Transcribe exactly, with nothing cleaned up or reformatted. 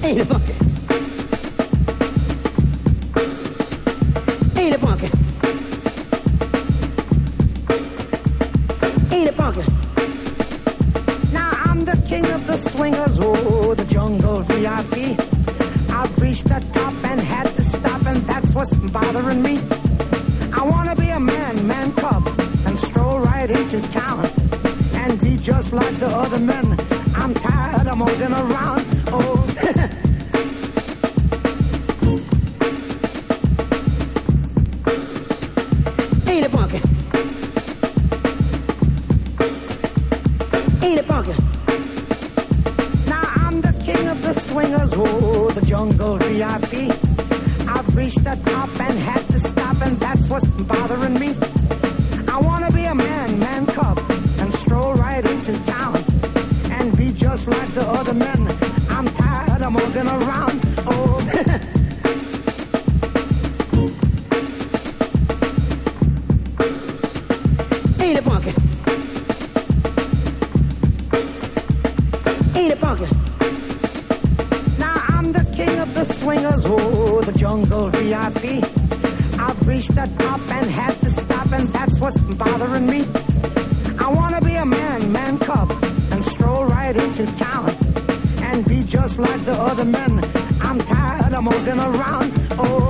Ain't it funky? Ain't it funky? Ain't it funky? Now I'm the king of the swingers, oh, the jungle V I P. I've reached the top and had to stop, and that's what's bothering me. I wanna be a man, man cub, and stroll right into town, and be just like the other men. I'm tired of moving around, oh. Ain't it funky? Ain't it funky? Now I'm the king of the swingers, oh, the jungle V I P. I've reached the top and had to stop, and that's what's bothering me. I wanna be a man, man cub, and stroll right into town, and be just like the other men. I'm tired of moving around, oh. Ain't it funky? Ain't it funky? Now I'm the king of the swingers, oh, the jungle V I P. I've reached the top and had to stop, and that's what's bothering me. I wanna be a man, man cub, and stroll right into town, and be just like the other men. I'm tired of moving around, oh.